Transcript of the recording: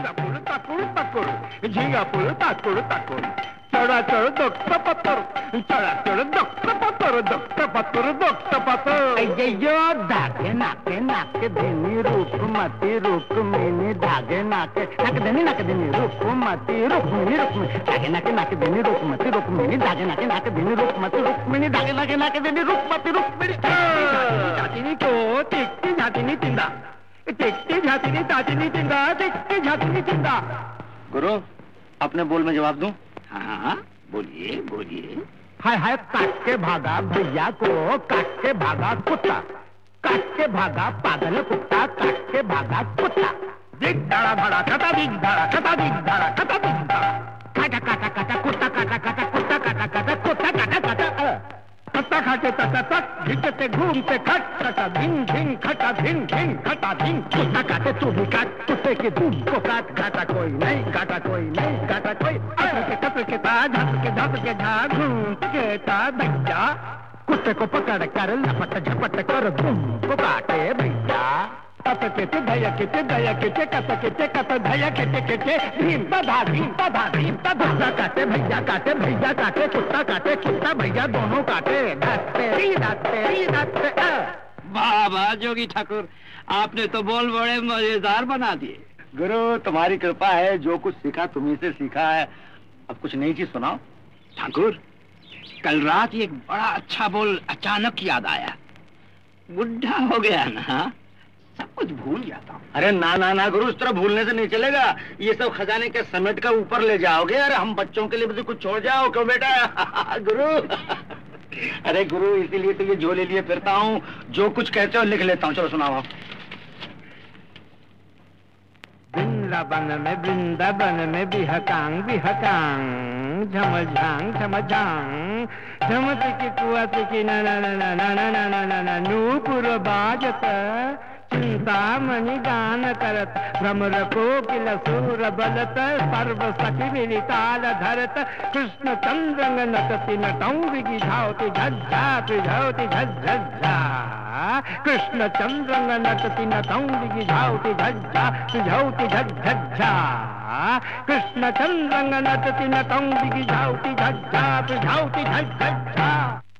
ঝিঙ্গাপুর তাকুর তাকুর, ঝিঙ্গাপুর তাকুর তাকুর, চড়াচড় দক্ষ পাথর, চড়াচড় দক্ষ পাথর, দক্ষ পাথর, দক্ষ পাথর। अय्यो धागे नाके नाके देनी रूपमती रुक्मिणी धागे नाके नाके देनी रूपमती रुक्मिणी रुक्मिणी धागे नाके देनी रूपमती रुक्मिणी धागे नाके देनी रूपमती रुक्मिणी धागे नाके देनी रूपमती रुक्मिणी। झाँचनी को टिक्की झाँचनी चिंदा, टिक्की झाँचनी चाचनी चिंदा, टिक्की झाँचनी चिंदा। गुरु अपने बोल में जवाब दूं? हाँ बोलिए बोलिए। हाय हाय काट के भागा भैया को, काट के भागा कुत्ता, काट के भागा पागल कुत्ता, काट के भागा कुत्ता। दिग धाड़ा धाड़ा कटा दिग धाड़ा कटा दिग धाड़ा कटा दिग धाड़ा, काटा काटा काटा कुत्ता काटा काटा कुत्ता काटा काटा कुत्ता काटा काटा। कट्टा खाते तक तक घिचते घूमते खट खटा धिन धिन खटा धिन धिन खटा धिन। कुत्ता काटे तू भी काट, कुत्ते की धूम को काट, घाटा कोई नहीं घाटा कोई नहीं घाटा कोई। कतर के ता झप के झा घूम के ता भैया, कुत्ते को पकड़ कर लपट झपट कर धूम को काटे भैया। कत के धया के कत धया के भीम तधा कुत्ता काटे भैया काटे कुत्ता काटे कुत्ता भैया दोनों काटे। वाह वाह जोगी ठाकुर, आपने तो बोल बड़े मजेदार बना दिए। गुरु तुम्हारी कृपा है, जो कुछ सीखा तुम्ही से सीखा है। अब कुछ नई चीज सुनाओ। ठाकुर कल रात एक बड़ा अच्छा बोल अचानक याद आया। बुढ़ा हो गया ना, सब कुछ भूल जाता हूँ। अरे ना ना ना गुरु, इस तरह भूलने से नहीं चलेगा। ये सब खजाने के समेट कर ऊपर ले जाओगे। अरे हम बच्चों के लिए भी कुछ छोड़ जाओ क्यों बेटा? गुरु अरे गुरु इसीलिए तो ये झोले लिए फिरता हूँ, जो कुछ कहते हो लिख लेता हूँ। चलो सुनाओ आप। वृंदावन में बिहकांग बिहकांग, झमझांग झमझांग, झमत की कुआत की ना ना ना ना ना ना ना ना ना नूपुर बाजत, चिंतामणि गान करत, भ्रमर कोकिल सूर बलत, सर्व सखी मिली ताल धरत, कृष्ण चंद्रंग नटति नटौंगी झावती झज्झा पिझौती झज्झा, कृष्ण चंद्रंग नटति नटौंगी झावती झज्झा पिझौती झज्झा, कृष्ण चंद्रंग नटति नटौंगी झावती झज्झा पिझौती झज्झा।